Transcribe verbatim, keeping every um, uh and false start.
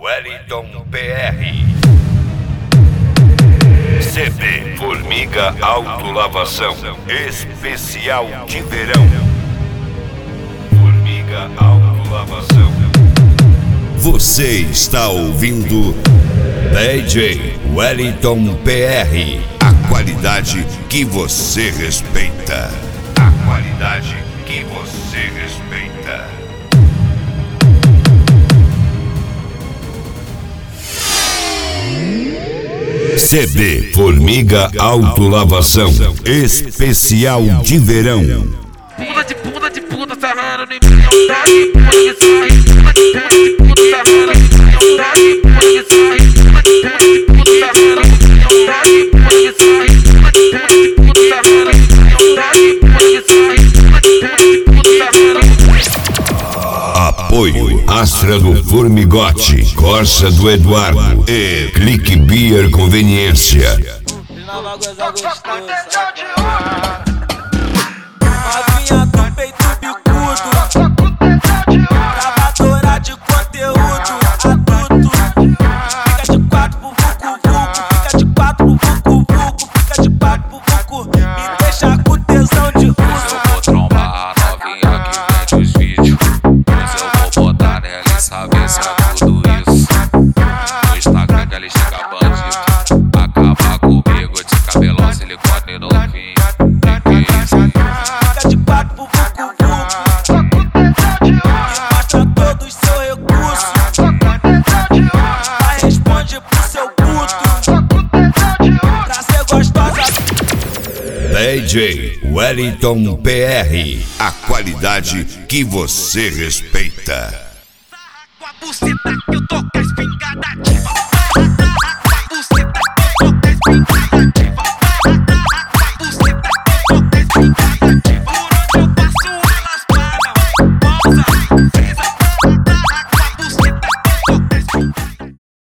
Wellington P R. C B Formiga Autolavação Especial de Verão. Formiga Autolavação. Você está ouvindo D J Wellington P R. A qualidade que você respeita. A qualidade que você respeita. C B Formiga Autolavação Especial de Verão. Puta de puta de puta, sarrando em mim, puta de puta que sai, puta de puta de puta, sarrando em mim, puta de puta que sai, puta de puta de puta, sarrando em mim, puta de puta que sai, puta de puta de puta, sarrando em mim, puta de puta que sai, puta de puta de puta, sarrando em mim. Apoio Astra do Formigote, Corsa do Eduardo e Clique Beer Conveniência. Nova coisa gostosa. Novinha do peito bicudo, gravadora de conteúdo adulto. Fica de quatro pro vucu vucu, fica de quatro pro vucu vucu, fica de quatro pro vucu. Me deixa com tesão de uso. Eu vou trombar a novinha que vende os vídeos. Pois eu vou botar nela e saber se é tudo isso. No Instagram que ela chega bandido. Acaba comigo de cabelão, silicone novinho. Fica de quatro pro vucu vucu, e mostra todo o seu recurso. Vai responde pro seu puto, pra ser gostosa. D J Wellington P R. A qualidade que você respeita. Com a buceta que eu